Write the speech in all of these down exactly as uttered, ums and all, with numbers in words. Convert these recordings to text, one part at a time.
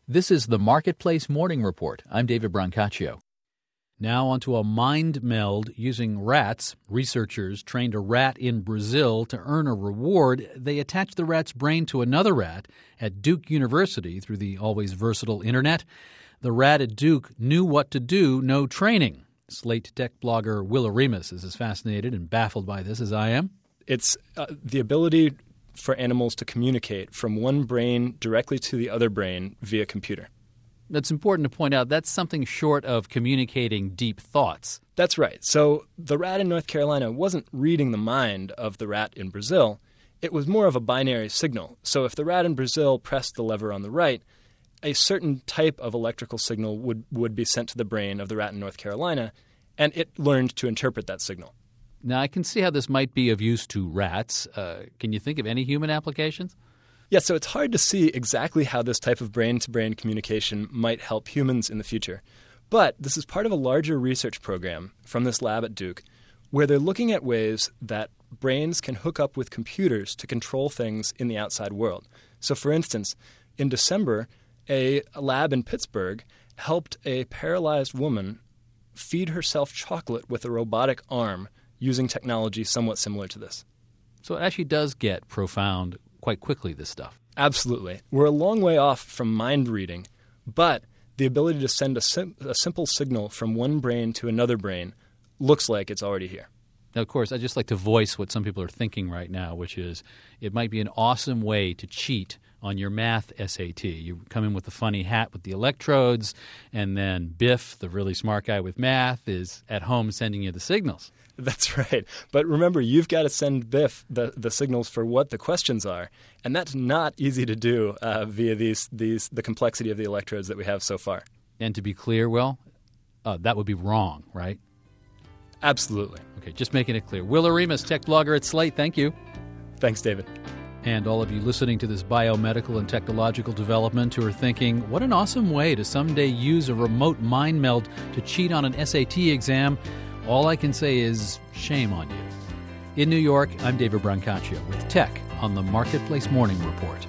This is the Marketplace Morning Report. I'm David Brancaccio. Now onto a mind meld using rats. Researchers trained a rat in Brazil to earn a reward. They attached the rat's brain to another rat at Duke University through the always versatile internet. The rat at Duke knew what to do, no training. Slate tech blogger Will Oremus is as fascinated and baffled by this as I am. It's uh, the ability for animals to communicate from one brain directly to the other brain via computer. It's important to point out that's something short of communicating deep thoughts. That's right. So the rat in North Carolina wasn't reading the mind of the rat in Brazil. It was more of a binary signal. So if the rat in Brazil pressed the lever on the right, a certain type of electrical signal would, would be sent to the brain of the rat in North Carolina, and it learned to interpret that signal. Now, I can see how this might be of use to rats. Uh, can you think of any human applications? Yeah, so it's hard to see exactly how this type of brain-to-brain communication might help humans in the future. But this is part of a larger research program from this lab at Duke where they're looking at ways that brains can hook up with computers to control things in the outside world. So, for instance, in December, a lab in Pittsburgh helped a paralyzed woman feed herself chocolate with a robotic arm using technology somewhat similar to this. So it actually does get profound quite quickly, this stuff. Absolutely. We're a long way off from mind reading, but the ability to send a, sim- a simple signal from one brain to another brain looks like it's already here. Now, of course, I'd just like to voice what some people are thinking right now, which is it might be an awesome way to cheat on your math S A T. You come in with the funny hat with the electrodes, and then Biff, the really smart guy with math, is at home sending you the signals. That's right. But remember, you've got to send Biff the, the signals for what the questions are, and that's not easy to do uh, via these these the complexity of the electrodes that we have so far. And to be clear, Will, uh, that would be wrong, right? Absolutely. Okay, just making it clear. Will Oremus, tech blogger at Slate, thank you. Thanks, David. And all of you listening to this biomedical and technological development who are thinking, what an awesome way to someday use a remote mind meld to cheat on an S A T exam, all I can say is shame on you. In New York, I'm David Brancaccio with Tech on the Marketplace Morning Report.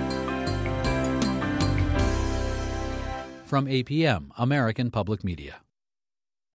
From A P M, American Public Media.